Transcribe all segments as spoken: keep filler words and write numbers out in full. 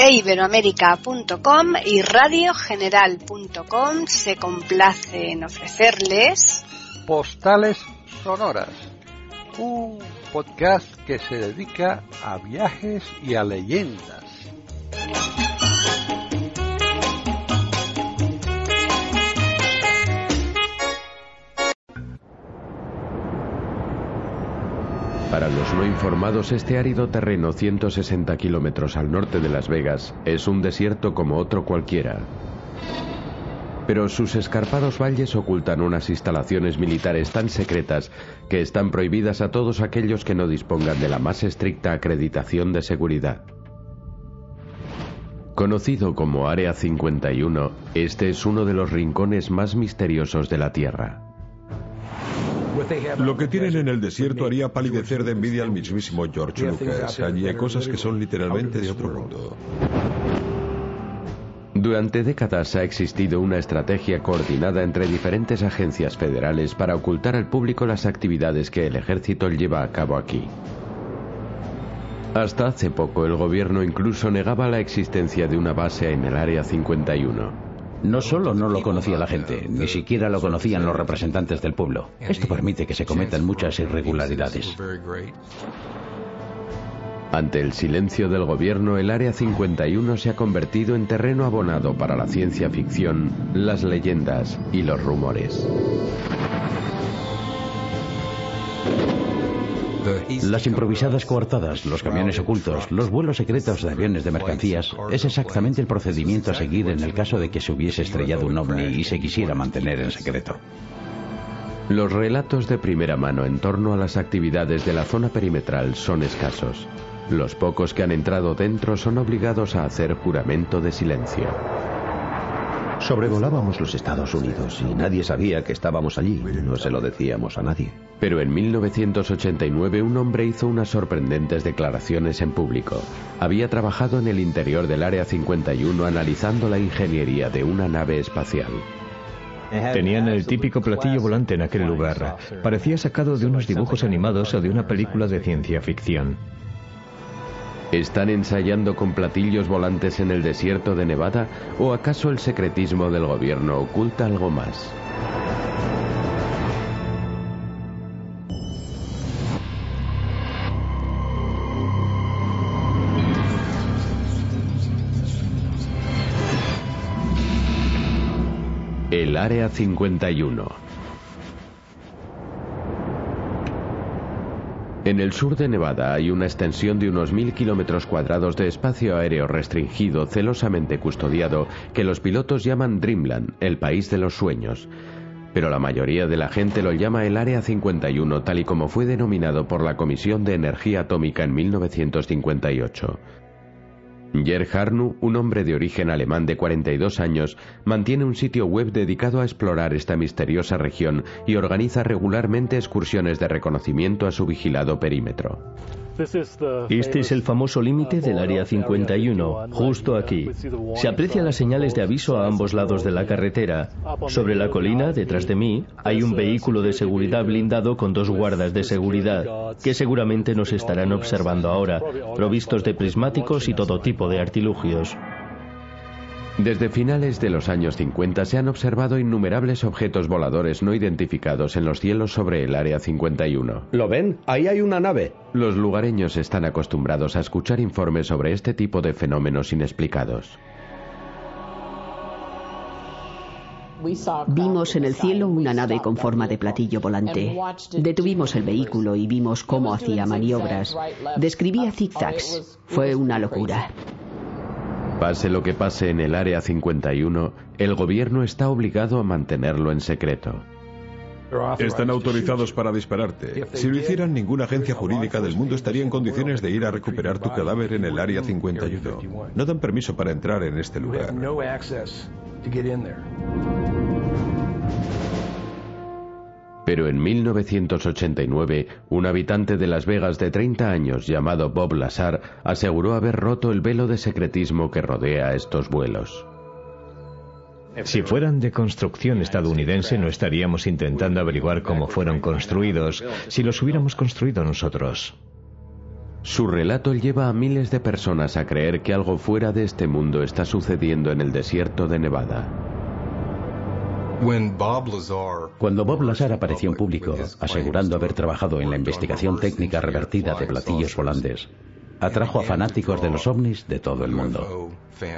iberoamérica punto com y radio general punto com se complace en ofrecerles Postales Sonoras, un podcast que se dedica a viajes y a leyendas. Para los no informados, este árido terreno ciento sesenta kilómetros al norte de Las Vegas es un desierto como otro cualquiera. Pero sus escarpados valles ocultan unas instalaciones militares tan secretas que están prohibidas a todos aquellos que no dispongan de la más estricta acreditación de seguridad. Conocido como Área cincuenta y uno, este es uno de los rincones más misteriosos de la Tierra. Lo que tienen en el desierto haría palidecer de envidia al mismísimo George Lucas. Allí hay cosas que son literalmente de otro mundo. Durante décadas ha existido una estrategia coordinada entre diferentes agencias federales para ocultar al público las actividades que el ejército lleva a cabo aquí. Hasta hace poco el gobierno incluso negaba la existencia de una base en el Área cincuenta y uno. No solo no lo conocía la gente, ni siquiera lo conocían los representantes del pueblo. Esto permite que se cometan muchas irregularidades. Ante el silencio del gobierno, el Área cincuenta y uno se ha convertido en terreno abonado para la ciencia ficción, las leyendas y los rumores. Las improvisadas coartadas, los camiones ocultos, los vuelos secretos de aviones de mercancías, es exactamente el procedimiento a seguir en el caso de que se hubiese estrellado un ovni y se quisiera mantener en secreto. Los relatos de primera mano en torno a las actividades de la zona perimetral son escasos. Los pocos que han entrado dentro son obligados a hacer juramento de silencio. Sobrevolábamos los Estados Unidos y nadie sabía que estábamos allí. No se lo decíamos a nadie. Pero en mil novecientos ochenta y nueve un hombre hizo unas sorprendentes declaraciones en público. Había trabajado en el interior del Área cincuenta y uno analizando la ingeniería de una nave espacial. Tenían el típico platillo volante en aquel lugar. Parecía sacado de unos dibujos animados o de una película de ciencia ficción. ¿Están ensayando con platillos volantes en el desierto de Nevada? ¿O acaso el secretismo del gobierno oculta algo más? El Área cincuenta y uno. En el sur de Nevada hay una extensión de unos mil kilómetros cuadrados de espacio aéreo restringido, celosamente custodiado, que los pilotos llaman Dreamland, el país de los sueños. Pero la mayoría de la gente lo llama el Área cincuenta y uno, tal y como fue denominado por la Comisión de Energía Atómica en mil novecientos cincuenta y ocho. Gerd Harnu, un hombre de origen alemán de cuarenta y dos años, mantiene un sitio web dedicado a explorar esta misteriosa región y organiza regularmente excursiones de reconocimiento a su vigilado perímetro. Este es el famoso límite del Área cincuenta y uno, justo aquí. Se aprecian las señales de aviso a ambos lados de la carretera. Sobre la colina, detrás de mí, hay un vehículo de seguridad blindado con dos guardas de seguridad, que seguramente nos estarán observando ahora, provistos de prismáticos y todo tipo de artilugios. Desde finales de los años cincuenta se han observado innumerables objetos voladores no identificados en los cielos sobre el Área cincuenta y uno. ¿Lo ven? Ahí hay una nave. Los lugareños están acostumbrados a escuchar informes sobre este tipo de fenómenos inexplicados. Vimos en el cielo una nave con forma de platillo volante. Detuvimos el vehículo y vimos cómo hacía maniobras. Describía zigzags. Fue una locura. Pase lo que pase en el Área cincuenta y uno, el gobierno está obligado a mantenerlo en secreto. Están autorizados para dispararte. Si lo hicieran, ninguna agencia jurídica del mundo estaría en condiciones de ir a recuperar tu cadáver en el Área cincuenta y uno. No dan permiso para entrar en este lugar. Pero en mil novecientos ochenta y nueve, un habitante de Las Vegas de treinta años llamado Bob Lazar aseguró haber roto el velo de secretismo que rodea estos vuelos. Si fueran de construcción estadounidense, no estaríamos intentando averiguar cómo fueron construidos si los hubiéramos construido nosotros. Su relato lleva a miles de personas a creer que algo fuera de este mundo está sucediendo en el desierto de Nevada. Cuando Bob Lazar apareció en público, asegurando haber trabajado en la investigación técnica revertida de platillos volantes, atrajo a fanáticos de los ovnis de todo el mundo.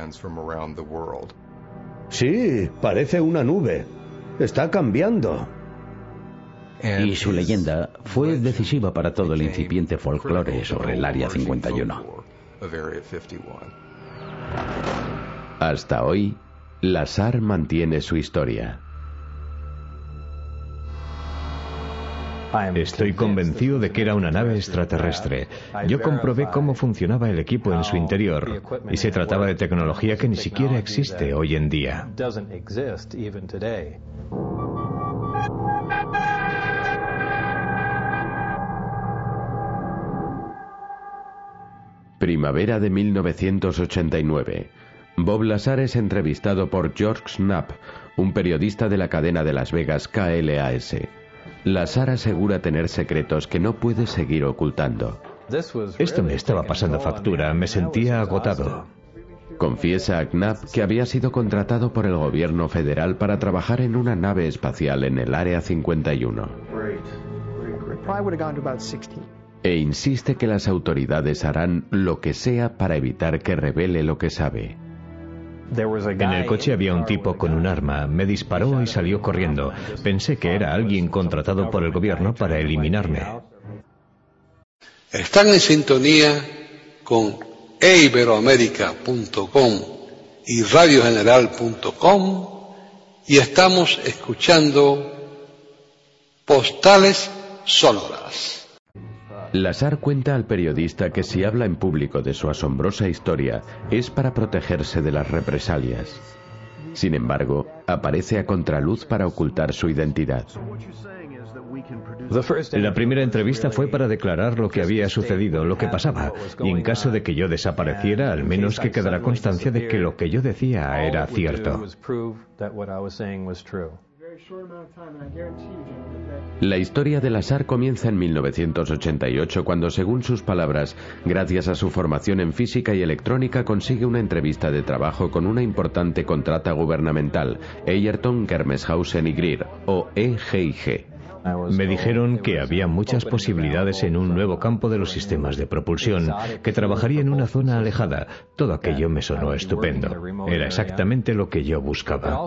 Sí, parece una nube. Está cambiando. Y su leyenda fue decisiva para todo el incipiente folclore sobre el Área cincuenta y uno. Hasta hoy, Lazar mantiene su historia. Estoy convencido de que era una nave extraterrestre. Yo comprobé cómo funcionaba el equipo en su interior y se trataba de tecnología que ni siquiera existe hoy en día. Primavera de mil novecientos ochenta y nueve. Bob Lazar es entrevistado por George Knapp, un periodista de la cadena de Las Vegas K L A S. Lazar asegura tener secretos que no puede seguir ocultando. Esto me estaba pasando factura, me sentía agotado. Confiesa a Knapp que había sido contratado por el gobierno federal para trabajar en una nave espacial en el Área cincuenta y uno. E insiste que las autoridades harán lo que sea para evitar que revele lo que sabe. En el coche había un tipo con un arma, me disparó y salió corriendo. Pensé que era alguien contratado por el gobierno para eliminarme. Están en sintonía con e iberoamérica punto com y radio general punto com y estamos escuchando Postales Sonoras. Lazar cuenta al periodista que si habla en público de su asombrosa historia es para protegerse de las represalias. Sin embargo, aparece a contraluz para ocultar su identidad. La primera entrevista fue para declarar lo que había sucedido, lo que pasaba, y en caso de que yo desapareciera, al menos que quedara constancia de que lo que yo decía era cierto. La historia de Lazar comienza en mil novecientos ochenta y ocho cuando, según sus palabras, gracias a su formación en física y electrónica consigue una entrevista de trabajo con una importante contrata gubernamental, Egerton, Germeshausen y Greer, o E G y G. Me dijeron que había muchas posibilidades en un nuevo campo de los sistemas de propulsión, que trabajaría en una zona alejada. Todo aquello me sonó estupendo. Era exactamente lo que yo buscaba.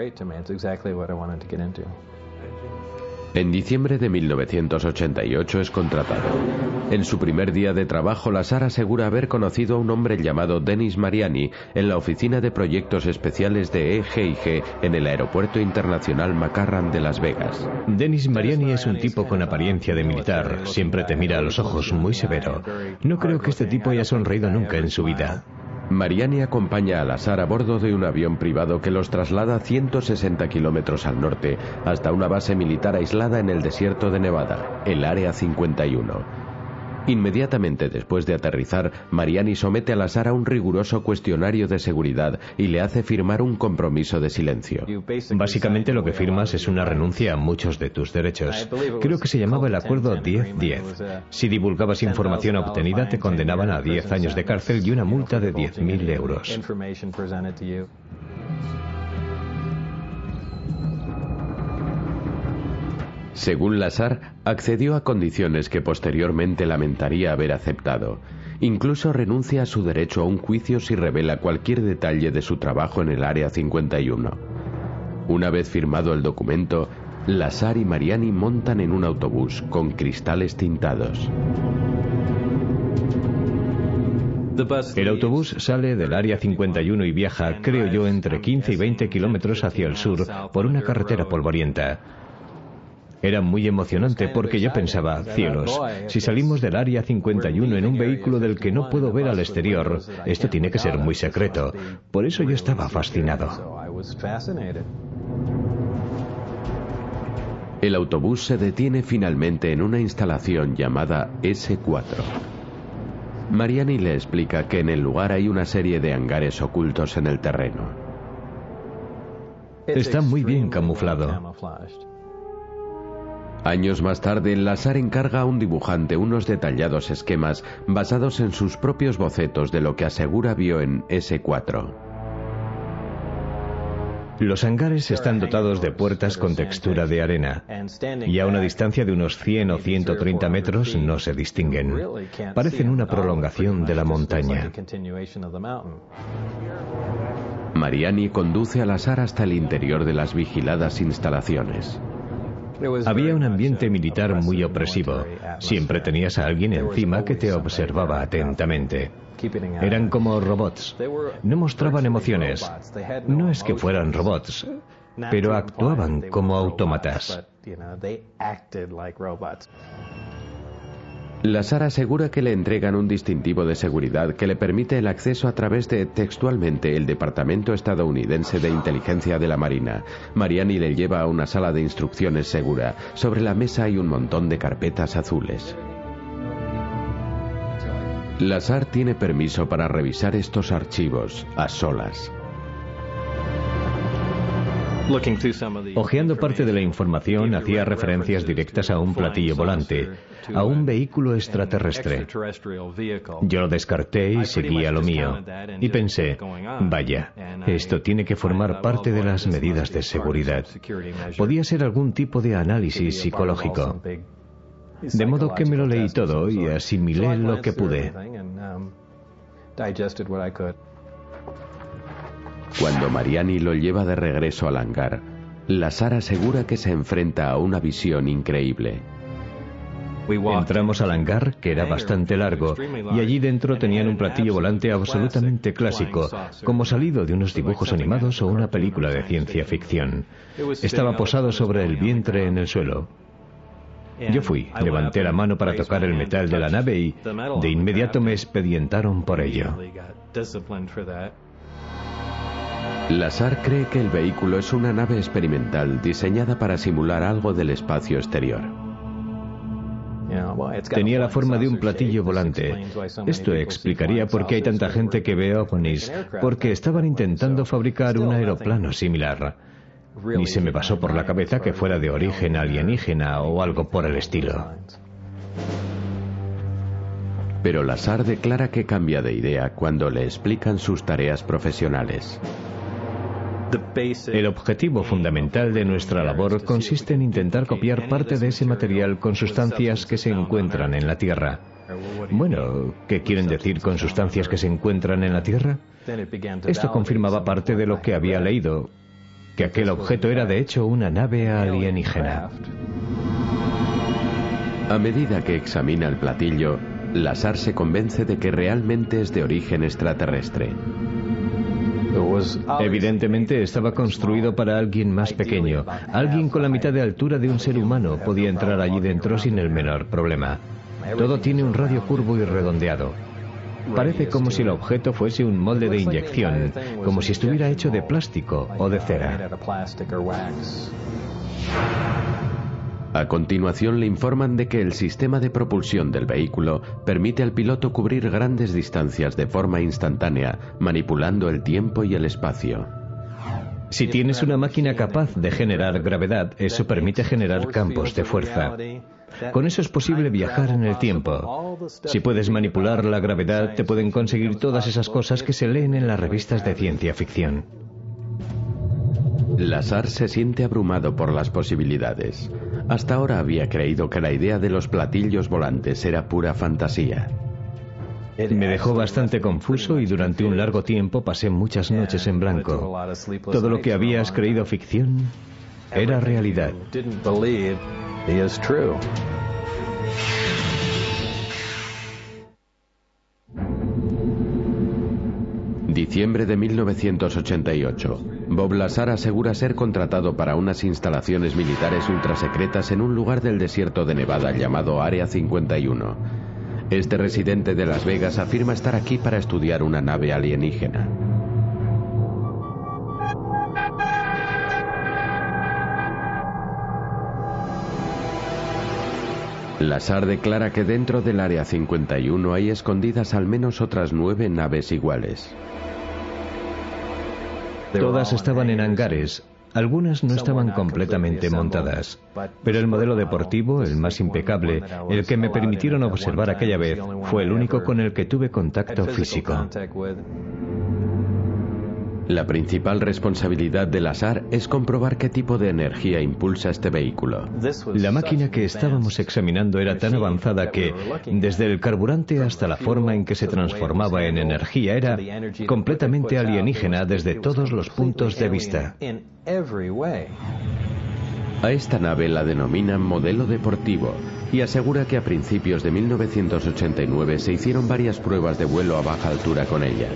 En diciembre de mil novecientos ochenta y ocho es contratado. En su primer día de trabajo, Lazar asegura haber conocido a un hombre llamado Dennis Mariani en la oficina de proyectos especiales de E G y G en el Aeropuerto Internacional McCarran de Las Vegas. Dennis Mariani es un tipo con apariencia de militar. Siempre te mira a los ojos, muy severo. No creo que este tipo haya sonreído nunca en su vida. Mariani acompaña a Lazar a bordo de un avión privado que los traslada ciento sesenta kilómetros al norte hasta una base militar aislada en el desierto de Nevada, el Área cincuenta y uno. Inmediatamente después de aterrizar, Mariani somete a Lazar a un riguroso cuestionario de seguridad y le hace firmar un compromiso de silencio. Básicamente lo que firmas es una renuncia a muchos de tus derechos. Creo que se llamaba el acuerdo diez diez. Si divulgabas información obtenida te condenaban a diez años de cárcel y una multa de diez mil euros. Según Lazar, accedió a condiciones que posteriormente lamentaría haber aceptado. Incluso renuncia a su derecho a un juicio si revela cualquier detalle de su trabajo en el Área cincuenta y uno. Una vez firmado el documento, Lazar y Mariani montan en un autobús con cristales tintados. El autobús sale del Área cincuenta y uno y viaja, creo yo, entre quince y veinte kilómetros hacia el sur por una carretera polvorienta. Era muy emocionante porque yo pensaba, cielos, si salimos del Área cincuenta y uno en un vehículo del que no puedo ver al exterior, esto tiene que ser muy secreto. Por eso yo estaba fascinado. El autobús se detiene finalmente en una instalación llamada ese cuatro. Mariani le explica que en el lugar hay una serie de hangares ocultos en el terreno. Está muy bien camuflado. Años más tarde, Lazar encarga a un dibujante unos detallados esquemas basados en sus propios bocetos de lo que asegura vio en ese cuatro. Los hangares están dotados de puertas con textura de arena y a una distancia de unos cien o ciento treinta metros no se distinguen. Parecen una prolongación de la montaña. Mariani conduce a Lazar hasta el interior de las vigiladas instalaciones. Había un ambiente militar muy opresivo. Siempre tenías a alguien encima que te observaba atentamente. Eran como robots. No mostraban emociones. No es que fueran robots, pero actuaban como autómatas. Lazar asegura que le entregan un distintivo de seguridad que le permite el acceso a través de, textualmente, el Departamento Estadounidense de Inteligencia de la Marina. Mariani le lleva a una sala de instrucciones segura. Sobre la mesa hay un montón de carpetas azules. Lazar tiene permiso para revisar estos archivos a solas. Ojeando parte de la información, hacía referencias directas a un platillo volante, a un vehículo extraterrestre. Yo lo descarté y seguí a lo mío. Y pensé, vaya, esto tiene que formar parte de las medidas de seguridad. Podía ser algún tipo de análisis psicológico. De modo que me lo leí todo y asimilé lo que pude. Cuando Mariani lo lleva de regreso al hangar, Lazar asegura que se enfrenta a una visión increíble. Entramos al hangar, que era bastante largo, y allí dentro tenían un platillo volante absolutamente clásico, como salido de unos dibujos animados o una película de ciencia ficción. Estaba posado sobre el vientre en el suelo. Yo fui, levanté la mano para tocar el metal de la nave y de inmediato me expedientaron por ello. Lazar cree que el vehículo es una nave experimental diseñada para simular algo del espacio exterior. Tenía la forma de un platillo volante. Esto explicaría por qué hay tanta gente que ve ovnis, porque estaban intentando fabricar un aeroplano similar. Ni se me pasó por la cabeza que fuera de origen alienígena o algo por el estilo. Pero Lazar declara que cambia de idea cuando le explican sus tareas profesionales. El objetivo fundamental de nuestra labor consiste en intentar copiar parte de ese material con sustancias que se encuentran en la Tierra. Bueno, ¿qué quieren decir con sustancias que se encuentran en la Tierra? Esto confirmaba parte de lo que había leído, que aquel objeto era de hecho una nave alienígena. A medida que examina el platillo, Lazar se convence de que realmente es de origen extraterrestre. Evidentemente estaba construido para alguien más pequeño. Alguien con la mitad de altura de un ser humano podía entrar allí dentro sin el menor problema. Todo tiene un radio curvo y redondeado. Parece como si el objeto fuese un molde de inyección, como si estuviera hecho de plástico o de cera. A continuación le informan de que el sistema de propulsión del vehículo permite al piloto cubrir grandes distancias de forma instantánea, manipulando el tiempo y el espacio. Si tienes una máquina capaz de generar gravedad, eso permite generar campos de fuerza. Con eso es posible viajar en el tiempo. Si puedes manipular la gravedad, te pueden conseguir todas esas cosas que se leen en las revistas de ciencia ficción. Lazar se siente abrumado por las posibilidades. Hasta ahora había creído que la idea de los platillos volantes era pura fantasía. Me dejó bastante confuso y durante un largo tiempo pasé muchas noches en blanco. Todo lo que habías creído ficción era realidad. Diciembre de mil novecientos ochenta y ocho. Bob Lazar asegura ser contratado para unas instalaciones militares ultrasecretas en un lugar del desierto de Nevada llamado Área cincuenta y uno. Este residente de Las Vegas afirma estar aquí para estudiar una nave alienígena. Lazar declara que dentro del Área cincuenta y uno hay escondidas al menos otras nueve naves iguales. Todas estaban en hangares, Algunas no estaban completamente montadas, pero el modelo deportivo, el más impecable, el que me permitieron observar aquella vez, fue el único con el que tuve contacto físico. La principal responsabilidad de Lazar es comprobar qué tipo de energía impulsa este vehículo. La máquina que estábamos examinando era tan avanzada que, desde el carburante hasta la forma en que se transformaba en energía, era completamente alienígena desde todos los puntos de vista. A esta nave la denominan modelo deportivo y asegura que a principios de mil novecientos ochenta y nueve se hicieron varias pruebas de vuelo a baja altura con ella.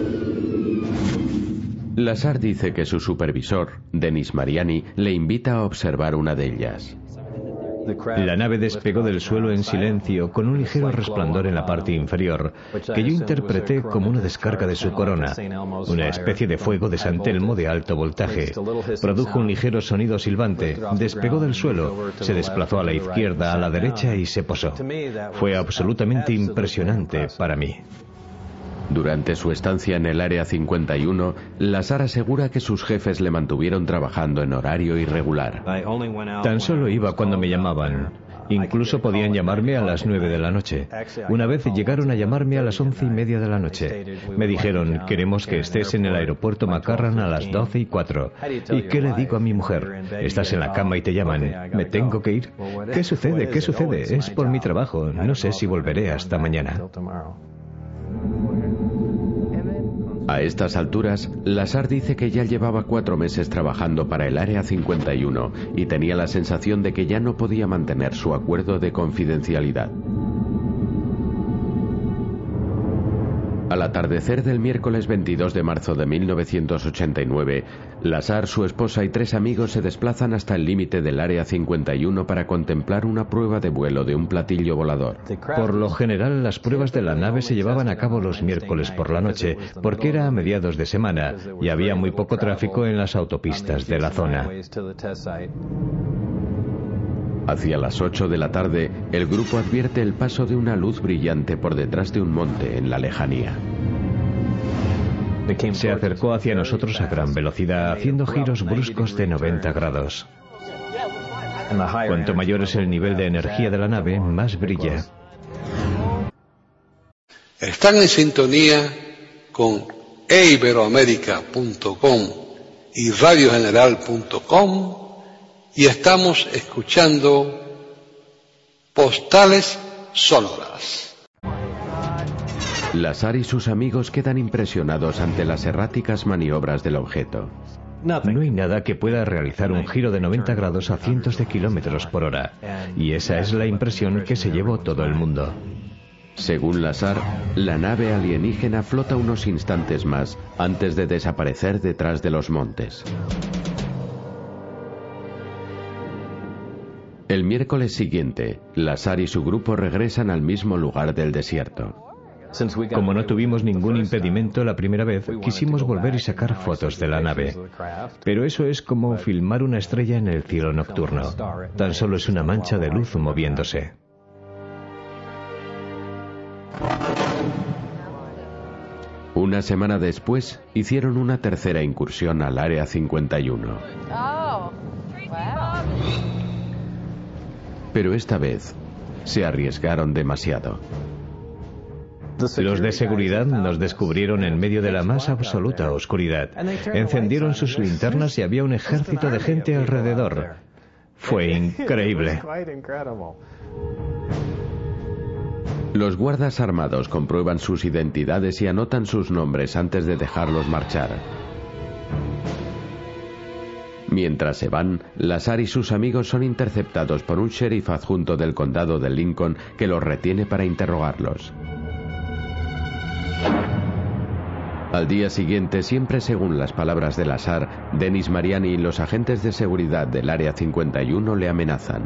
Lazar dice que su supervisor, Denis Mariani, le invita a observar una de ellas. La nave despegó del suelo en silencio, con un ligero resplandor en la parte inferior, que yo interpreté como una descarga de su corona, una especie de fuego de San Telmo de alto voltaje. Produjo un ligero sonido silbante, despegó del suelo, se desplazó a la izquierda, a la derecha y se posó. Fue absolutamente impresionante para mí. Durante su estancia en el Área cincuenta y uno, Lazar asegura que sus jefes le mantuvieron trabajando en horario irregular. Tan solo iba cuando me llamaban. Incluso podían llamarme a las nueve de la noche. Una vez llegaron a llamarme a las once y media de la noche. Me dijeron, queremos que estés en el aeropuerto McCarran a las doce y cuatro. ¿Y qué le digo a mi mujer? Estás en la cama y te llaman. ¿Me tengo que ir? ¿Qué sucede? ¿Qué sucede? Es por mi trabajo. No sé si volveré hasta mañana. A estas alturas, Lazar dice que ya llevaba cuatro meses trabajando para el Área cincuenta y uno y tenía la sensación de que ya no podía mantener su acuerdo de confidencialidad. Al atardecer del miércoles veintidós de marzo de mil novecientos ochenta y nueve, Lazar, su esposa y tres amigos se desplazan hasta el límite del Área cincuenta y uno para contemplar una prueba de vuelo de un platillo volador. Por lo general, las pruebas de la nave se llevaban a cabo los miércoles por la noche, porque era a mediados de semana y había muy poco tráfico en las autopistas de la zona. Hacia las ocho de la tarde, el grupo advierte el paso de una luz brillante por detrás de un monte en la lejanía. Se acercó hacia nosotros a gran velocidad, haciendo giros bruscos de noventa grados. Cuanto mayor es el nivel de energía de la nave, más brilla. Están en sintonía con e iberoamerica punto com y radio general punto com y estamos escuchando Postales Sonoras. Lazar y sus amigos quedan impresionados ante las erráticas maniobras del objeto. No hay nada que pueda realizar un giro de noventa grados a cientos de kilómetros por hora, y esa es la impresión que se llevó todo el mundo. Según Lazar, la nave alienígena flota unos instantes más antes de desaparecer detrás de los montes. El miércoles siguiente, Lazar y su grupo regresan al mismo lugar del desierto. Como no tuvimos ningún impedimento la primera vez, quisimos volver y sacar fotos de la nave. Pero eso es como filmar una estrella en el cielo nocturno. Tan solo es una mancha de luz moviéndose. Una semana después, hicieron una tercera incursión al Área cincuenta y uno. Pero esta vez se arriesgaron demasiado. Los de seguridad nos descubrieron en medio de la más absoluta oscuridad. Encendieron sus linternas y había un ejército de gente alrededor. Fue increíble. Los guardas armados comprueban sus identidades y anotan sus nombres antes de dejarlos marchar. Mientras se van, Lazar y sus amigos son interceptados por un sheriff adjunto del condado de Lincoln que los retiene para interrogarlos. Al día siguiente, siempre según las palabras de Lazar, Denis Mariani y los agentes de seguridad del Área cincuenta y uno le amenazan.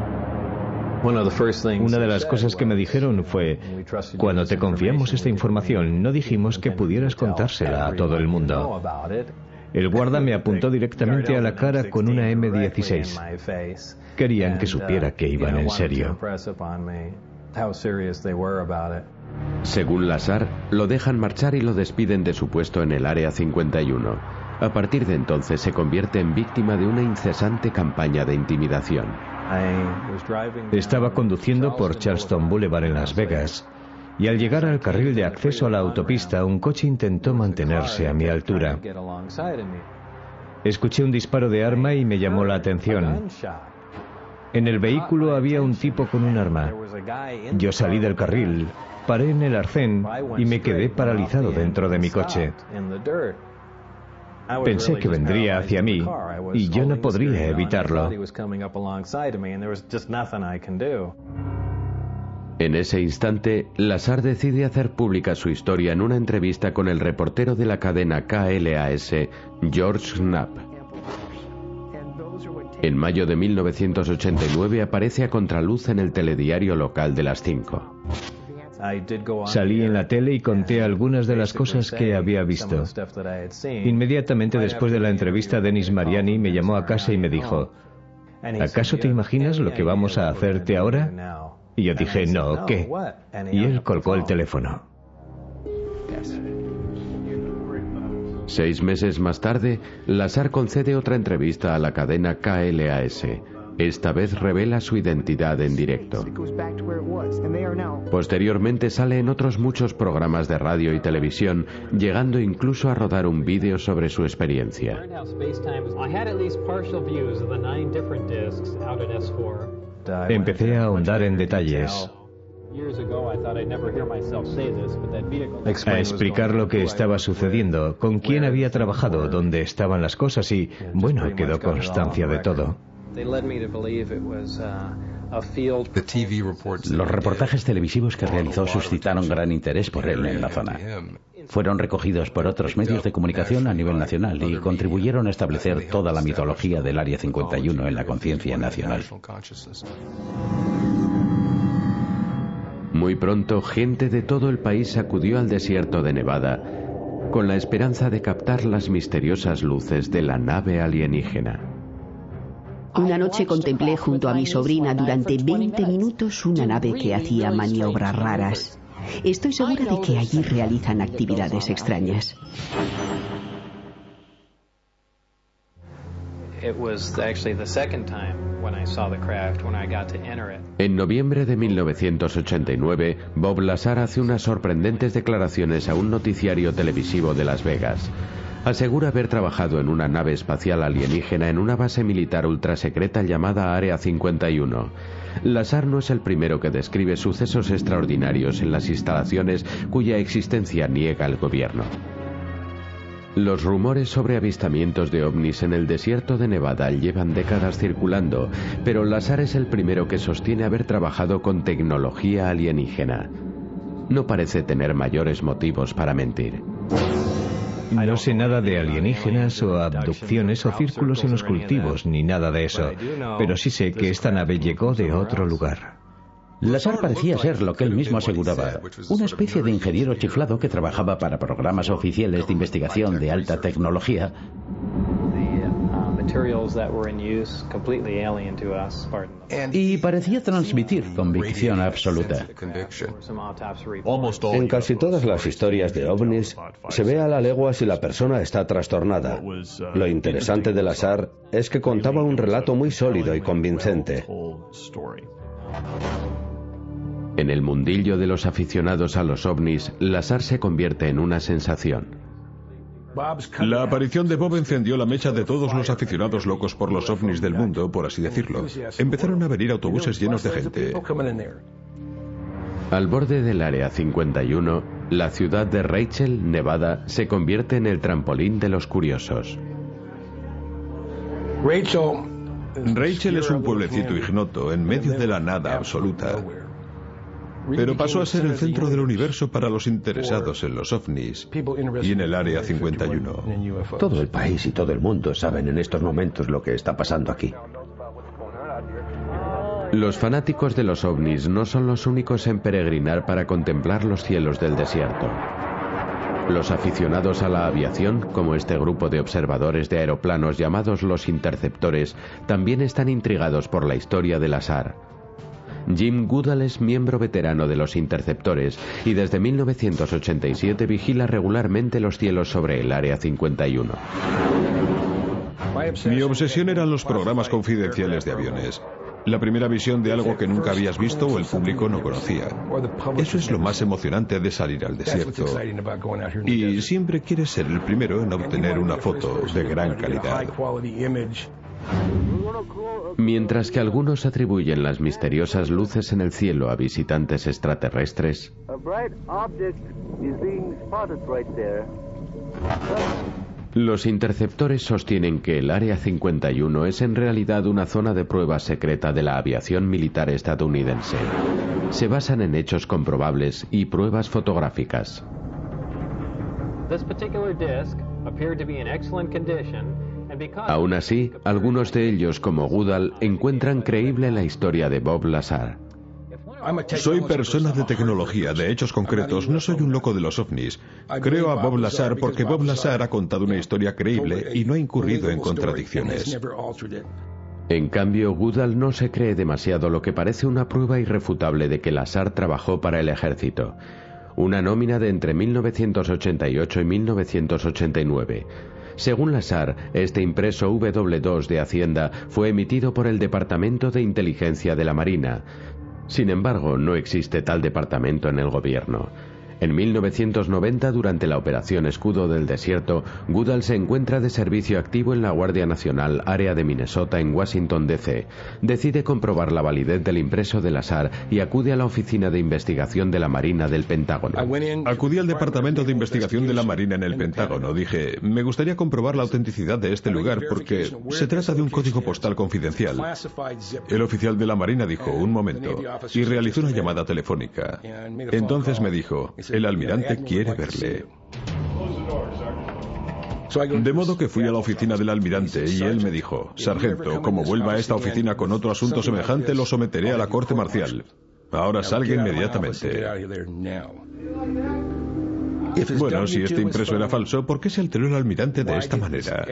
Una de las cosas que me dijeron fue, cuando te confiamos esta información, no dijimos que pudieras contársela a todo el mundo. El guarda me apuntó directamente a la cara con una eme dieciséis. Querían que supiera que iban en serio. Según Lazar, lo dejan marchar y lo despiden de su puesto en el Área cincuenta y uno. A partir de entonces se convierte en víctima de una incesante campaña de intimidación. Estaba conduciendo por Charleston Boulevard en Las Vegas y al llegar al carril de acceso a la autopista, un coche intentó mantenerse a mi altura. Escuché un disparo de arma y me llamó la atención. En el vehículo había un tipo con un arma. Yo salí del carril, paré en el arcén y me quedé paralizado dentro de mi coche. Pensé que vendría hacia mí y yo no podría evitarlo. En ese instante, Lazar decide hacer pública su historia en una entrevista con el reportero de la cadena K L A S, George Knapp. En mayo de mil novecientos ochenta y nueve aparece a contraluz en el telediario local de las cinco. Salí en la tele y conté algunas de las cosas que había visto. Inmediatamente después de la entrevista, Dennis Mariani me llamó a casa y me dijo: ¿acaso te imaginas lo que vamos a hacerte ahora? Y yo dije: no, ¿qué? Y él colgó el teléfono. Seis meses más tarde, Lazar concede otra entrevista a la cadena K L A S. Esta vez revela su identidad en directo. Posteriormente sale en otros muchos programas de radio y televisión, llegando incluso a rodar un vídeo sobre su experiencia. Empecé a ahondar en detalles, a explicar lo que estaba sucediendo, con quién había trabajado, dónde estaban las cosas y, bueno, quedó constancia de todo. Los reportajes televisivos que realizó suscitaron gran interés por él en la zona. Fueron recogidos por otros medios de comunicación a nivel nacional y contribuyeron a establecer toda la mitología del Área cincuenta y uno en la conciencia nacional. Muy pronto, gente de todo el país acudió al desierto de Nevada con la esperanza de captar las misteriosas luces de la nave alienígena. Una noche contemplé junto a mi sobrina durante veinte minutos una nave que hacía maniobras raras. Estoy segura de que allí realizan actividades extrañas. En noviembre de mil novecientos ochenta y nueve, Bob Lazar hace unas sorprendentes declaraciones a un noticiario televisivo de Las Vegas. Asegura haber trabajado en una nave espacial alienígena en una base militar ultrasecreta llamada Área cincuenta y uno. Lazar no es el primero que describe sucesos extraordinarios en las instalaciones cuya existencia niega el gobierno. Los rumores sobre avistamientos de ovnis en el desierto de Nevada llevan décadas circulando, pero Lazar es el primero que sostiene haber trabajado con tecnología alienígena. No parece tener mayores motivos para mentir. No sé nada de alienígenas o abducciones o círculos en los cultivos, ni nada de eso, pero sí sé que esta nave llegó de otro lugar. Lazar parecía ser lo que él mismo aseguraba, una especie de ingeniero chiflado que trabajaba para programas oficiales de investigación de alta tecnología. Y parecía transmitir convicción absoluta. En casi todas las historias de ovnis se ve a la legua si la persona está trastornada. Lo interesante de Lazar es que contaba un relato muy sólido y convincente. En el mundillo de los aficionados a los ovnis, Lazar se convierte en una sensación. La aparición de Bob encendió la mecha de todos los aficionados locos por los ovnis del mundo, por así decirlo. Empezaron a venir autobuses llenos de gente. Al borde del Área cincuenta y uno, la ciudad de Rachel, Nevada, se convierte en el trampolín de los curiosos. Rachel es un pueblecito ignoto en medio de la nada absoluta. Pero pasó a ser el centro del universo para los interesados en los ovnis y en el Área cincuenta y uno. Todo el país y todo el mundo saben en estos momentos lo que está pasando aquí. Los fanáticos de los ovnis no son los únicos en peregrinar para contemplar los cielos del desierto. Los aficionados a la aviación, como este grupo de observadores de aeroplanos llamados los interceptores, también están intrigados por la historia de Lazar. Jim Goodall es miembro veterano de los Interceptores y desde mil novecientos ochenta y siete vigila regularmente los cielos sobre el Área cincuenta y uno. Mi obsesión eran los programas confidenciales de aviones. La primera visión de algo que nunca habías visto o el público no conocía. Eso es lo más emocionante de salir al desierto. Y siempre quieres ser el primero en obtener una foto de gran calidad. Mientras que algunos atribuyen las misteriosas luces en el cielo a visitantes extraterrestres, los interceptores sostienen que el Área cincuenta y uno es en realidad una zona de prueba secreta de la aviación militar estadounidense. Se basan en hechos comprobables y pruebas fotográficas. Aún así, algunos de ellos, como Goodall, encuentran creíble la historia de Bob Lazar. Soy persona de tecnología, de hechos concretos, no soy un loco de los ovnis. Creo a Bob Lazar porque Bob Lazar ha contado una historia creíble y no ha incurrido en contradicciones. En cambio, Goodall no se cree demasiado lo que parece una prueba irrefutable de que Lazar trabajó para el ejército. Una nómina de entre mil novecientos ochenta y ocho y mil novecientos ochenta y nueve. Según Lazar, este impreso doble u dos de Hacienda fue emitido por el Departamento de Inteligencia de la Marina. Sin embargo, no existe tal departamento en el gobierno. En mil novecientos noventa, durante la Operación Escudo del Desierto, Goodall se encuentra de servicio activo en la Guardia Nacional, área de Minnesota, en Washington, D C Decide comprobar la validez del impreso de Lazar y acude a la Oficina de Investigación de la Marina del Pentágono. Acudí al Departamento de Investigación de la Marina en el Pentágono. Dije, me gustaría comprobar la autenticidad de este lugar porque se trata de un código postal confidencial. El oficial de la Marina dijo, un momento, y realizó una llamada telefónica. Entonces me dijo, el almirante quiere verle. De modo que fui a la oficina del almirante y él me dijo, sargento, como vuelva a esta oficina con otro asunto semejante, lo someteré a la corte marcial. Ahora salga inmediatamente. Bueno, si este impreso era falso, ¿por qué se alteró el almirante de esta manera?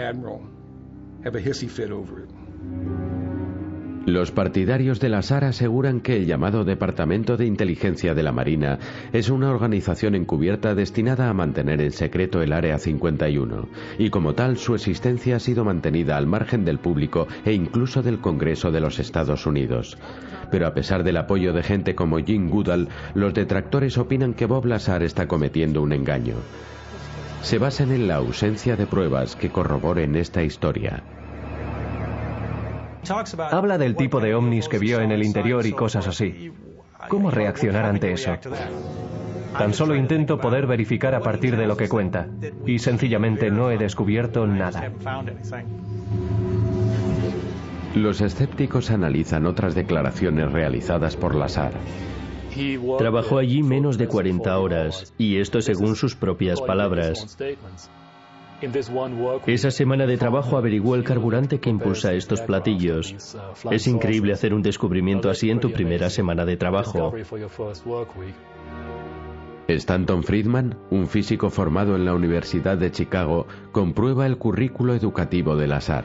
Los partidarios de Lazar aseguran que el llamado Departamento de Inteligencia de la Marina es una organización encubierta destinada a mantener en secreto el Área cincuenta y uno, y como tal su existencia ha sido mantenida al margen del público e incluso del Congreso de los Estados Unidos. Pero a pesar del apoyo de gente como Jim Goodall, los detractores opinan que Bob Lazar está cometiendo un engaño. Se basan en la ausencia de pruebas que corroboren esta historia. Habla del tipo de ovnis que vio en el interior y cosas así. ¿Cómo reaccionar ante eso? Tan solo intento poder verificar a partir de lo que cuenta, y sencillamente no he descubierto nada. Los escépticos analizan otras declaraciones realizadas por Lazar. Trabajó allí menos de cuarenta horas, y esto según sus propias palabras. Esa semana de trabajo averiguó el carburante que impulsa estos platillos. Es increíble hacer un descubrimiento así en tu primera semana de trabajo. Stanton Friedman, un físico formado en la Universidad de Chicago, comprueba el currículo educativo de Lazar.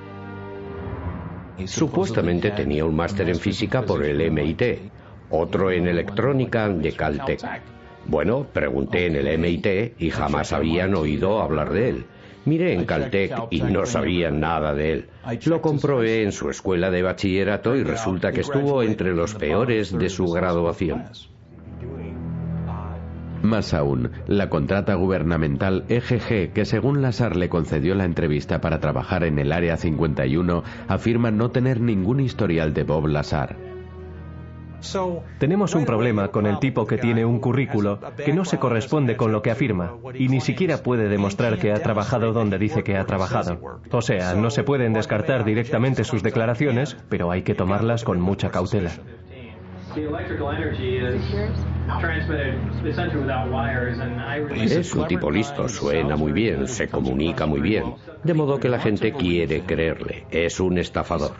Supuestamente tenía un máster en física por el M I T, otro en electrónica de Caltech. Bueno, pregunté en el M I T y jamás habían oído hablar de él. Miré en Caltech y no sabían nada de él. Lo comprobé en su escuela de bachillerato y resulta que estuvo entre los peores de su graduación. Más aún, la contrata gubernamental E G G, que según Lazar le concedió la entrevista para trabajar en el Área cincuenta y uno, afirma no tener ningún historial de Bob Lazar. Tenemos un problema con el tipo que tiene un currículo que no se corresponde con lo que afirma y ni siquiera puede demostrar que ha trabajado donde dice que ha trabajado. O sea, no se pueden descartar directamente sus declaraciones, pero hay que tomarlas con mucha cautela. Es un tipo listo, suena muy bien, se comunica muy bien, de modo que la gente quiere creerle. Es un estafador.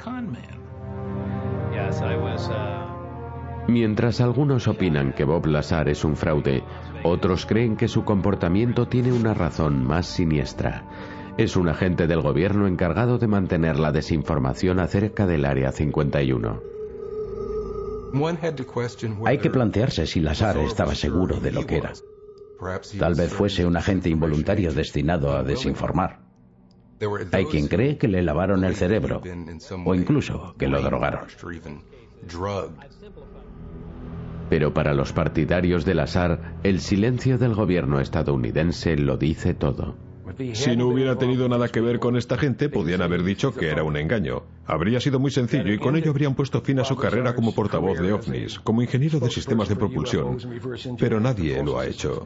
Mientras algunos opinan que Bob Lazar es un fraude, otros creen que su comportamiento tiene una razón más siniestra. Es un agente del gobierno encargado de mantener la desinformación acerca del Área cincuenta y uno. Hay que plantearse si Lazar estaba seguro de lo que era. Tal vez fuese un agente involuntario destinado a desinformar. Hay quien cree que le lavaron el cerebro, o incluso que lo drogaron. Pero para los partidarios de Lazar, el silencio del gobierno estadounidense lo dice todo. Si no hubiera tenido nada que ver con esta gente, podían haber dicho que era un engaño. Habría sido muy sencillo y con ello habrían puesto fin a su carrera como portavoz de ovnis, como ingeniero de sistemas de propulsión. Pero nadie lo ha hecho.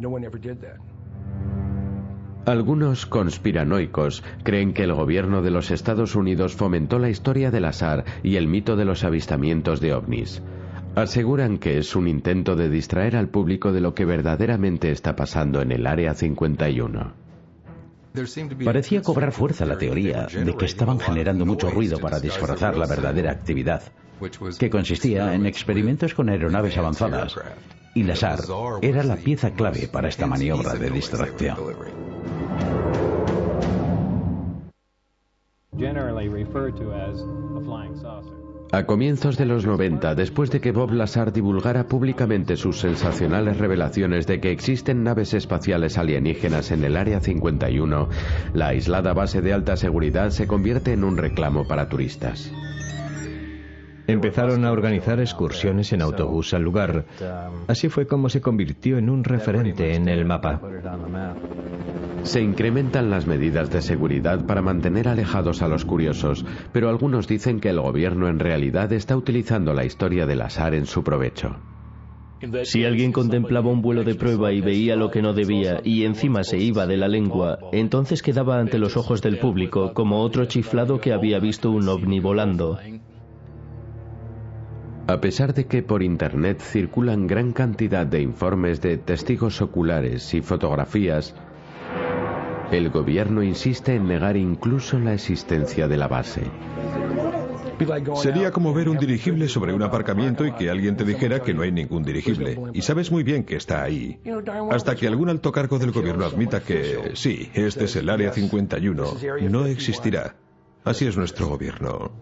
Algunos conspiranoicos creen que el gobierno de los Estados Unidos fomentó la historia de Lazar y el mito de los avistamientos de ovnis. Aseguran que es un intento de distraer al público de lo que verdaderamente está pasando en el Área cincuenta y uno. Parecía cobrar fuerza la teoría de que estaban generando mucho ruido para disfrazar la verdadera actividad, que consistía en experimentos con aeronaves avanzadas, y Lazar era la pieza clave para esta maniobra de distracción. A comienzos de los noventa, después de que Bob Lazar divulgara públicamente sus sensacionales revelaciones de que existen naves espaciales alienígenas en el Área cincuenta y uno, la aislada base de alta seguridad se convierte en un reclamo para turistas. Empezaron a organizar excursiones en autobús al lugar. Así fue como se convirtió en un referente en el mapa. Se incrementan las medidas de seguridad para mantener alejados a los curiosos, pero algunos dicen que el gobierno en realidad está utilizando la historia de Lazar en su provecho. Si alguien contemplaba un vuelo de prueba y veía lo que no debía y encima se iba de la lengua, entonces quedaba ante los ojos del público como otro chiflado que había visto un ovni volando. A pesar de que por Internet circulan gran cantidad de informes de testigos oculares y fotografías, el gobierno insiste en negar incluso la existencia de la base. Sería como ver un dirigible sobre un aparcamiento y que alguien te dijera que no hay ningún dirigible. Y sabes muy bien que está ahí. Hasta que algún alto cargo del gobierno admita que, sí, este es el Área cincuenta y uno, no existirá. Así es nuestro gobierno.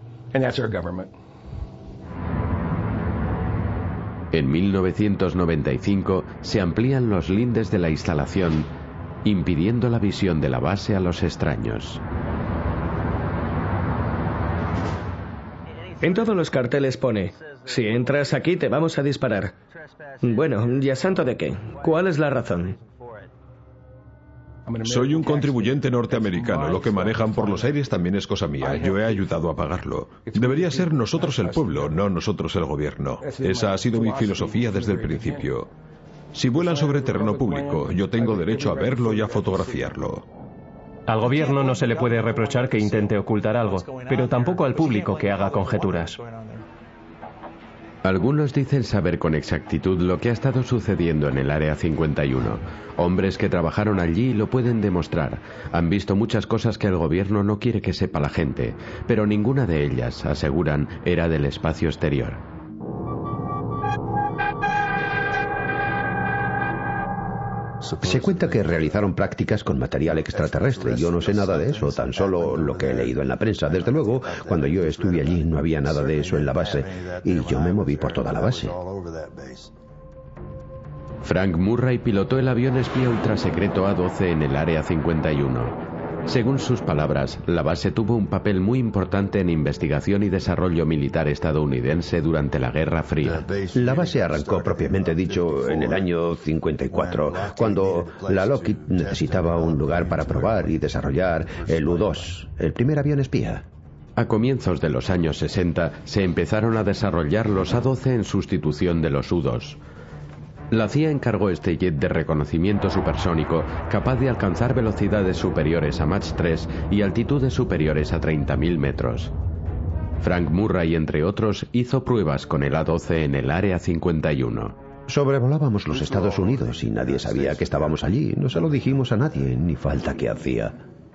En mil novecientos noventa y cinco se amplían los lindes de la instalación, impidiendo la visión de la base a los extraños. En todos los carteles pone: si entras aquí te vamos a disparar. Bueno, ¿y a santo de qué? ¿Cuál es la razón? Soy un contribuyente norteamericano. Lo que manejan por los aires también es cosa mía. Yo he ayudado a pagarlo. Debería ser nosotros el pueblo, no nosotros el gobierno. Esa ha sido mi filosofía desde el principio. Si vuelan sobre terreno público, yo tengo derecho a verlo y a fotografiarlo. Al gobierno no se le puede reprochar que intente ocultar algo, pero tampoco al público que haga conjeturas. Algunos dicen saber con exactitud lo que ha estado sucediendo en el Área cincuenta y uno. Hombres que trabajaron allí lo pueden demostrar. Han visto muchas cosas que el gobierno no quiere que sepa la gente, pero ninguna de ellas, aseguran, era del espacio exterior. Se cuenta que realizaron prácticas con material extraterrestre. Yo no sé nada de eso, tan solo lo que he leído en la prensa. Desde luego, cuando yo estuve allí no había nada de eso en la base, y yo me moví por toda la base. Frank Murray pilotó el avión espía ultrasecreto A doce en el Área cincuenta y uno. Según sus palabras, la base tuvo un papel muy importante en investigación y desarrollo militar estadounidense durante la Guerra Fría. La base arrancó, propiamente dicho, en el año cincuenta y cuatro, cuando la Lockheed necesitaba un lugar para probar y desarrollar el U dos, el primer avión espía. A comienzos de los años sesenta se empezaron a desarrollar los A doce en sustitución de los U dos. La C I A encargó este jet de reconocimiento supersónico capaz de alcanzar velocidades superiores a Mach tres y altitudes superiores a treinta mil metros. Frank Murray, entre otros, hizo pruebas con el A doce en el Área cincuenta y uno. Sobrevolábamos los Estados Unidos y nadie sabía que estábamos allí. No se lo dijimos a nadie, ni falta que hacía.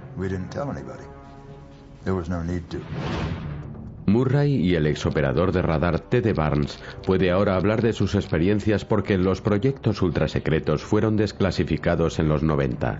Murray y el exoperador de radar Ted Barnes puede ahora hablar de sus experiencias porque los proyectos ultrasecretos fueron desclasificados en los noventa.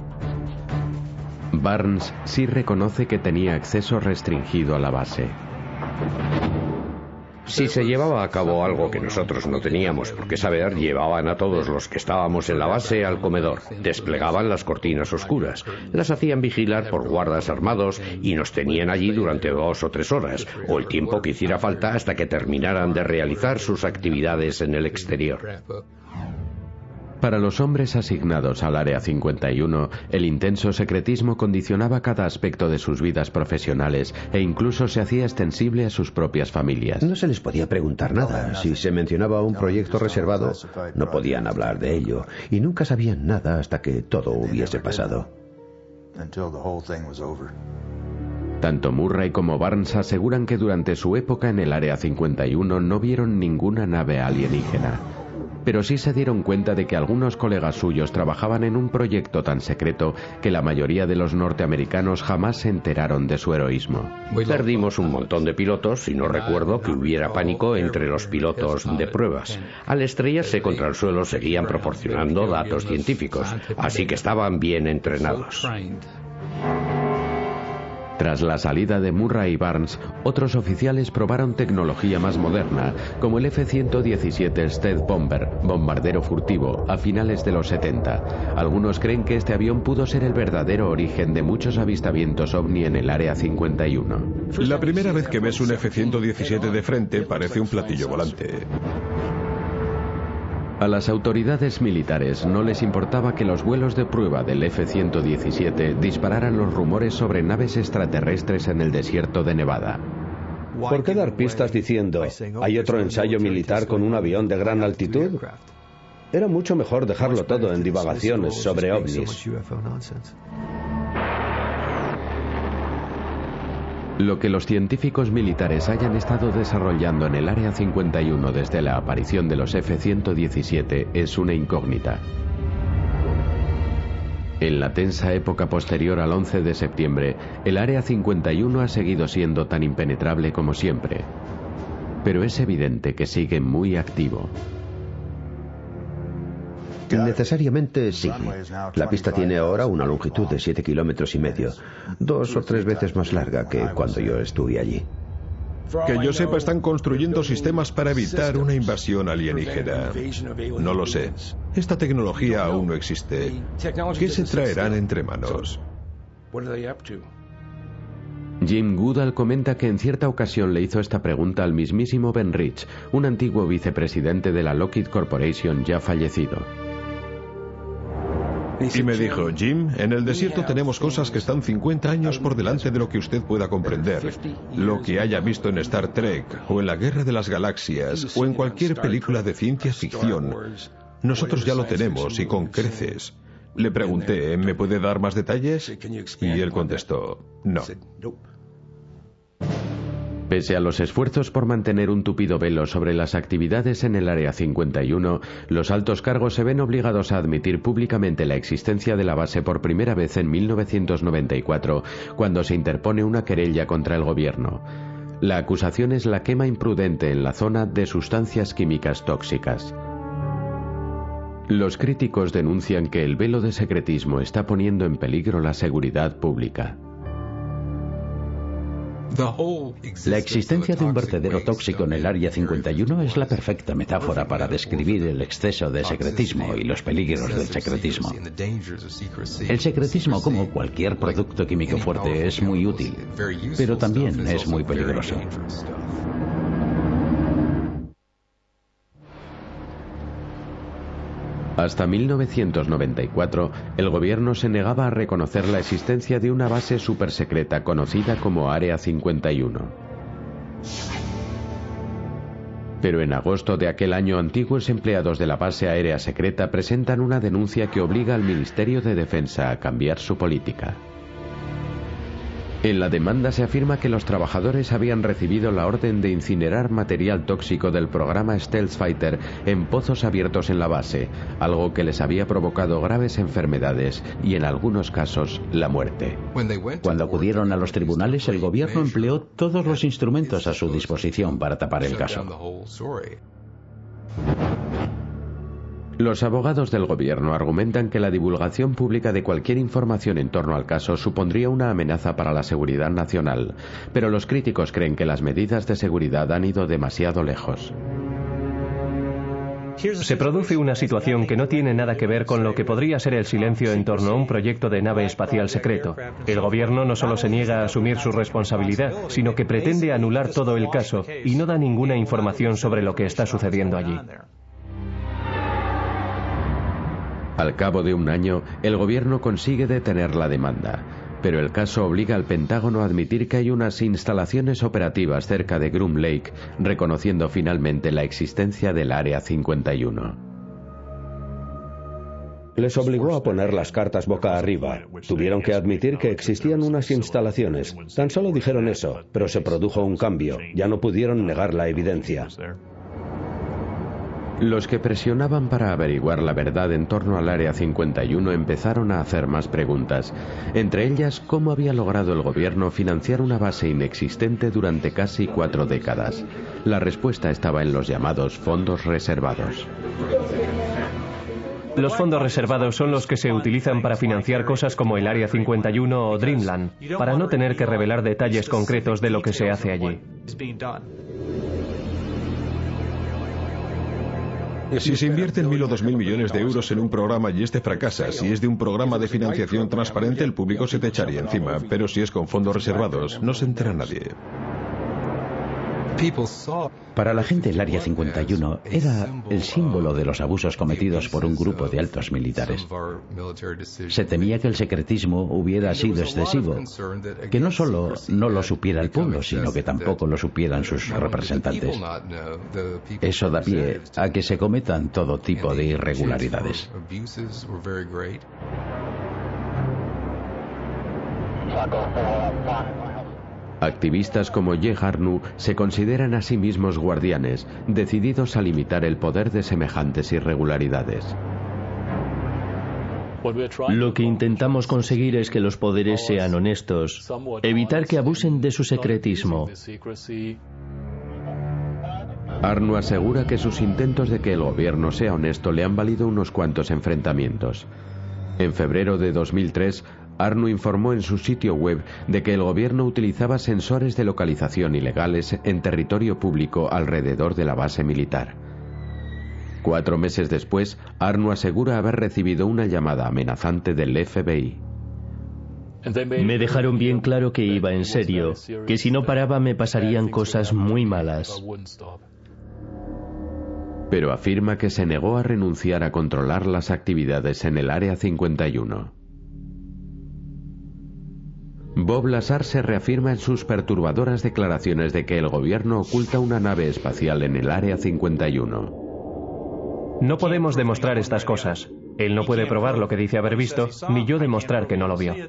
Barnes sí reconoce que tenía acceso restringido a la base. Si se llevaba a cabo algo que nosotros no teníamos por qué saber, llevaban a todos los que estábamos en la base al comedor, desplegaban las cortinas oscuras, las hacían vigilar por guardas armados y nos tenían allí durante dos o tres horas, o el tiempo que hiciera falta hasta que terminaran de realizar sus actividades en el exterior. Para los hombres asignados al Área cincuenta y uno, el intenso secretismo condicionaba cada aspecto de sus vidas profesionales e incluso se hacía extensible a sus propias familias. No se les podía preguntar nada. Si se mencionaba un proyecto reservado, no podían hablar de ello, y nunca sabían nada hasta que todo hubiese pasado. Tanto Murray como Barnes aseguran que durante su época en el Área cincuenta y uno no vieron ninguna nave alienígena. Pero sí se dieron cuenta de que algunos colegas suyos trabajaban en un proyecto tan secreto que la mayoría de los norteamericanos jamás se enteraron de su heroísmo. Perdimos un montón de pilotos y no recuerdo que hubiera pánico entre los pilotos de pruebas. Al estrellarse contra el suelo seguían proporcionando datos científicos, así que estaban bien entrenados. Tras la salida de Murray y Barnes, otros oficiales probaron tecnología más moderna, como el F ciento diecisiete Stealth Bomber, bombardero furtivo, a finales de los setenta. Algunos creen que este avión pudo ser el verdadero origen de muchos avistamientos ovni en el Área cincuenta y uno. La primera vez que ves un F ciento diecisiete de frente parece un platillo volante. A las autoridades militares no les importaba que los vuelos de prueba del F ciento diecisiete dispararan los rumores sobre naves extraterrestres en el desierto de Nevada. ¿Por qué dar pistas diciendo, hay otro ensayo militar con un avión de gran altitud? Era mucho mejor dejarlo todo en divagaciones sobre ovnis. Lo que los científicos militares hayan estado desarrollando en el Área cincuenta y uno desde la aparición de los F ciento diecisiete es una incógnita. En la tensa época posterior al once de septiembre, el Área cincuenta y uno ha seguido siendo tan impenetrable como siempre. Pero es evidente que sigue muy activo. Necesariamente sí. La pista tiene ahora una longitud de siete kilómetros y medio, dos o tres veces más larga que cuando yo estuve allí. Que yo sepa, están construyendo sistemas para evitar una invasión alienígena. No lo sé. Esta tecnología aún no existe. ¿Qué se traerán entre manos? Jim Goodall comenta que en cierta ocasión le hizo esta pregunta al mismísimo Ben Rich, un antiguo vicepresidente de la Lockheed Corporation ya fallecido. Y me dijo, Jim, en el desierto tenemos cosas que están cincuenta años por delante de lo que usted pueda comprender. Lo que haya visto en Star Trek, o en la Guerra de las Galaxias, o en cualquier película de ciencia ficción. Nosotros ya lo tenemos, y con creces. Le pregunté, ¿me puede dar más detalles? Y él contestó, no. Pese a los esfuerzos por mantener un tupido velo sobre las actividades en el Área cincuenta y uno, los altos cargos se ven obligados a admitir públicamente la existencia de la base por primera vez en mil novecientos noventa y cuatro, cuando se interpone una querella contra el gobierno. La acusación es la quema imprudente en la zona de sustancias químicas tóxicas. Los críticos denuncian que el velo de secretismo está poniendo en peligro la seguridad pública. La existencia de un vertedero tóxico en el Área cincuenta y uno es la perfecta metáfora para describir el exceso de secretismo y los peligros del secretismo. El secretismo, como cualquier producto químico fuerte, es muy útil, pero también es muy peligroso. Hasta mil novecientos noventa y cuatro, el gobierno se negaba a reconocer la existencia de una base supersecreta conocida como Área cincuenta y uno. Pero en agosto de aquel año, antiguos empleados de la base aérea secreta presentan una denuncia que obliga al Ministerio de Defensa a cambiar su política. En la demanda se afirma que los trabajadores habían recibido la orden de incinerar material tóxico del programa Stealth Fighter en pozos abiertos en la base, algo que les había provocado graves enfermedades y en algunos casos la muerte. Cuando acudieron a los tribunales, el gobierno empleó todos los instrumentos a su disposición para tapar el caso. Los abogados del gobierno argumentan que la divulgación pública de cualquier información en torno al caso supondría una amenaza para la seguridad nacional, pero los críticos creen que las medidas de seguridad han ido demasiado lejos. Se produce una situación que no tiene nada que ver con lo que podría ser el silencio en torno a un proyecto de nave espacial secreto. El gobierno no solo se niega a asumir su responsabilidad, sino que pretende anular todo el caso y no da ninguna información sobre lo que está sucediendo allí. Al cabo de un año, el gobierno consigue detener la demanda, pero el caso obliga al Pentágono a admitir que hay unas instalaciones operativas cerca de Groom Lake, reconociendo finalmente la existencia del Área cincuenta y uno. Les obligó a poner las cartas boca arriba. Tuvieron que admitir que existían unas instalaciones. Tan solo dijeron eso, pero se produjo un cambio. Ya no pudieron negar la evidencia. Los que presionaban para averiguar la verdad en torno al Área cincuenta y uno empezaron a hacer más preguntas, entre ellas cómo había logrado el gobierno financiar una base inexistente durante casi cuatro décadas. La respuesta estaba en los llamados fondos reservados. Los fondos reservados son los que se utilizan para financiar cosas como el Área cincuenta y uno o Dreamland, para no tener que revelar detalles concretos de lo que se hace allí. Si se invierten mil o dos mil millones de euros en un programa y este fracasa, si es de un programa de financiación transparente, el público se te echaría encima, pero si es con fondos reservados, no se entera nadie. Para la gente el Área cincuenta y uno era el símbolo de los abusos cometidos por un grupo de altos militares. Se temía que el secretismo hubiera sido excesivo, que no solo no lo supiera el pueblo, sino que tampoco lo supieran sus representantes. Eso da pie a que se cometan todo tipo de irregularidades. Activistas como Ye Harnu se consideran a sí mismos guardianes, decididos a limitar el poder de semejantes irregularidades. Lo que intentamos conseguir es que los poderes sean honestos, evitar que abusen de su secretismo. Harnu asegura que sus intentos de que el gobierno sea honesto le han valido unos cuantos enfrentamientos. En febrero de dos mil tres, Harnu informó en su sitio web de que el gobierno utilizaba sensores de localización ilegales en territorio público alrededor de la base militar. Cuatro meses después, Harnu asegura haber recibido una llamada amenazante del F B I. Me dejaron bien claro que iba en serio, que si no paraba me pasarían cosas muy malas. Pero afirma que se negó a renunciar a controlar las actividades en el Área cincuenta y uno. Bob Lazar se reafirma en sus perturbadoras declaraciones de que el gobierno oculta una nave espacial en el Área cincuenta y uno. No podemos demostrar estas cosas. Él no puede probar lo que dice haber visto, ni yo demostrar que no lo vio.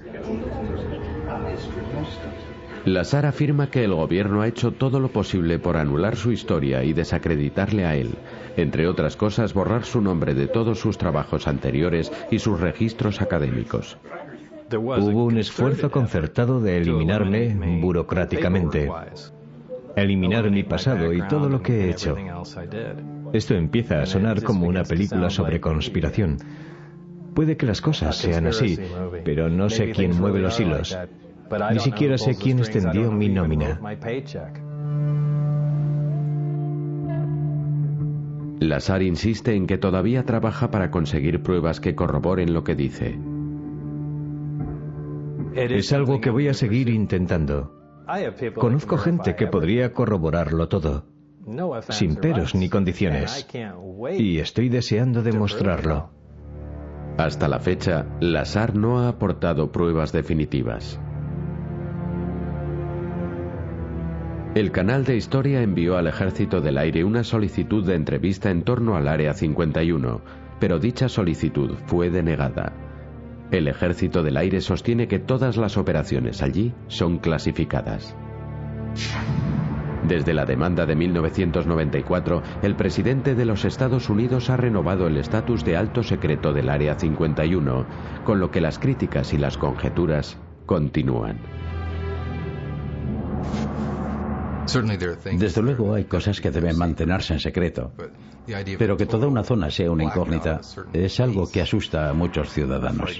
Lazar afirma que el gobierno ha hecho todo lo posible por anular su historia y desacreditarle a él, entre otras cosas borrar su nombre de todos sus trabajos anteriores y sus registros académicos. Hubo un esfuerzo concertado de eliminarme burocráticamente, eliminar mi pasado y todo lo que he hecho. Esto empieza a sonar como una película sobre conspiración. Puede que las cosas sean así, pero no sé quién mueve los hilos. Ni siquiera sé quién extendió mi nómina. Lazar insiste en que todavía trabaja para conseguir pruebas que corroboren lo que dice. Es algo que voy a seguir intentando. Conozco gente que podría corroborarlo todo, sin peros ni condiciones, y estoy deseando demostrarlo. Hasta la fecha, Lazar no ha aportado pruebas definitivas. El canal de Historia envió al Ejército del Aire una solicitud de entrevista en torno al Área cincuenta y uno, pero dicha solicitud fue denegada. El Ejército del Aire sostiene que todas las operaciones allí son clasificadas. Desde la demanda de mil novecientos noventa y cuatro, el presidente de los Estados Unidos ha renovado el estatus de alto secreto del Área cincuenta y uno, con lo que las críticas y las conjeturas continúan. Desde luego hay cosas que deben mantenerse en secreto, Pero que toda una zona sea una incógnita es algo que asusta a muchos ciudadanos.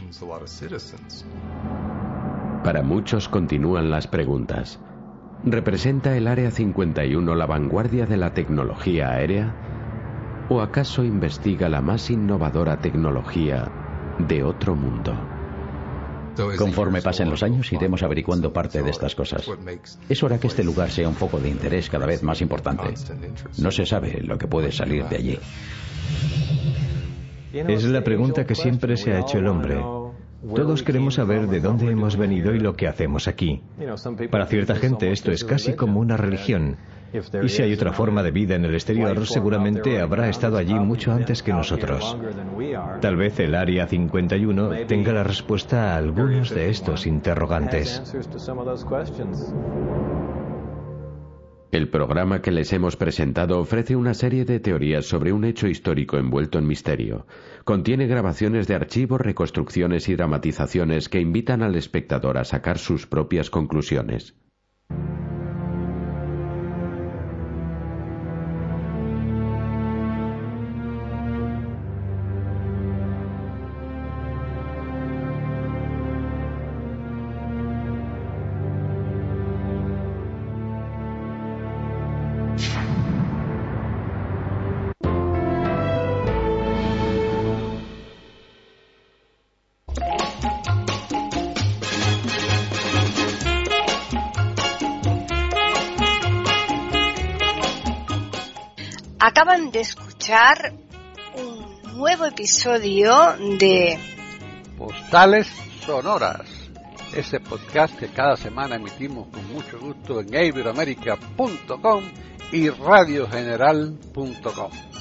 Para muchos continúan las preguntas. ¿Representa el Área cincuenta y uno la vanguardia de la tecnología aérea? ¿O acaso investiga la más innovadora tecnología de otro mundo? Conforme pasen los años, iremos averiguando parte de estas cosas. Eso hará que este lugar sea un foco de interés cada vez más importante. No se sabe lo que puede salir de allí. Es la pregunta que siempre se ha hecho el hombre. Todos queremos saber de dónde hemos venido y lo que hacemos aquí. Para cierta gente esto es casi como una religión. Y si hay otra forma de vida en el exterior, seguramente habrá estado allí mucho antes que nosotros. Tal vez el Área cincuenta y uno tenga la respuesta a algunos de estos interrogantes. El programa que les hemos presentado ofrece una serie de teorías sobre un hecho histórico envuelto en misterio. Contiene grabaciones de archivos, reconstrucciones y dramatizaciones que invitan al espectador a sacar sus propias conclusiones. Acaban de escuchar un nuevo episodio de Postales Sonoras, ese podcast que cada semana emitimos con mucho gusto en iberoamerica punto com y radio general punto com.